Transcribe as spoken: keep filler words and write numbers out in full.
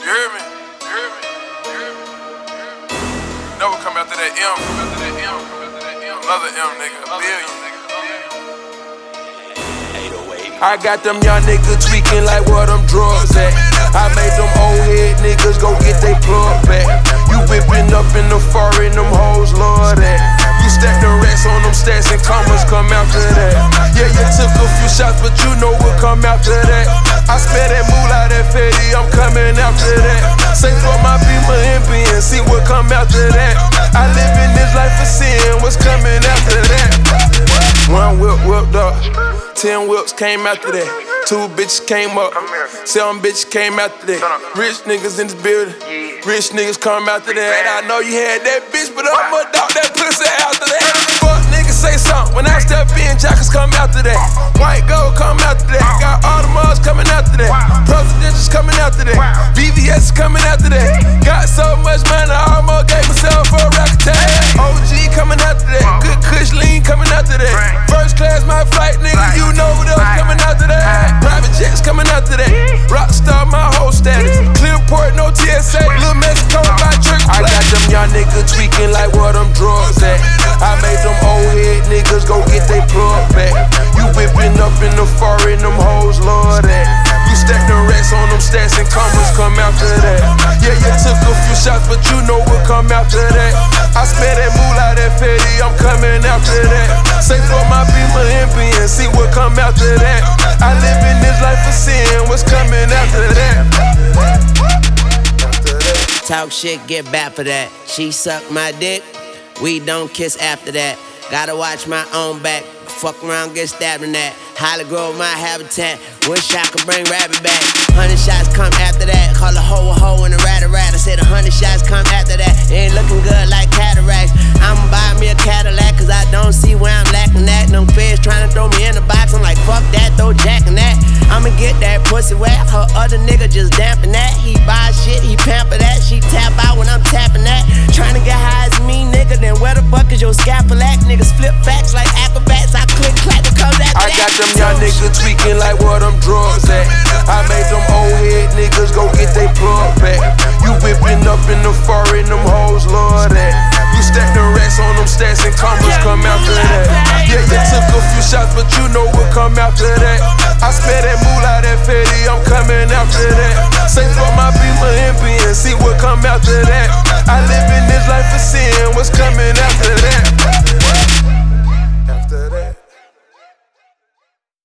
You hear me? You hear me? You hear me? Never come after that M. Come after that M. Come after that M. Another M, nigga. A billion. I got them young niggas tweaking like where them drugs at. I made them old head niggas go get they plug back. You whipping up in the foreign, them hoes love that. You stack the racks on them stats and commas come after that. Yeah, you took a few shots, but you know what come after that. I spare that moolah, that fatty, I'm coming after that. Say for my Beamer and Benz, see what come after that. I live in this life for sin, what's coming after that? One whip whipped up, ten whips came after that. Two bitches came up, seven bitches came after that. Rich niggas in this building, rich niggas come after that. I know you had that bitch, but I'ma dog that pussy after that. Fuck niggas say something, when I step in, jackets come after that. White gold come after that. Got all the mugs coming after that. Presidentials coming after that. V V S coming after that. Got so much money, I almost gave myself a rocket tag. O G coming after that. Good kush lean coming after that. First class my flight, nigga, you know what else coming after that. Private jets coming after that. Rockstar, my whole status. Clearport, no T S A. Little Mexico, my trick play. I got them young niggas tweaking like where them drugs at. I made them old head niggas go get they plug back. You whipping up in the foreign, them hoes love that. You stack the racks on them stats and commas come after that. Yeah, you took a few shots, but you know what come after that. I spare that moolah, that fatty, I'm coming after that. Say for my Beamer and Benz, see what come after that. I live in this life for sin, what's coming after that? Talk shit, get back for that. She suck my dick, we don't kiss after that. Gotta watch my own back, fuck around, get stabbed in that. Holly Grove, my habitat, wish I could bring rabbit back. Hundred shots come after that, call a hoe a hoe and a rat a rat. I said a hundred shots come after that, ain't looking good like cataracts. I'ma buy me a Cadillac, cause I don't see where I'm lacking that. Them feds trying to throw me in the box, I'm like fuck that, throw Jack in that. I'ma get that pussy wet, her other nigga just damping that. He buy shit, he pamper that, she tap out when I'm tapping that. Trying to get high as me, nigga, then where the fuck is your scalpel at? Niggas flip facts like acrobats, I click clack, it comes after I that. got them young niggas tweaking like where them drugs at. I made them old head niggas go get they plug back. You whipping up in the foreign, them hoes love that. You stack the racks on them stats and commas come after that. Yeah, you took a few shots, but you know what come after that. I spare that moolah, that fatty, I'm coming after that. Say for my Beamer and Benz, see what come after that. I live in this life for sin, what's coming after that?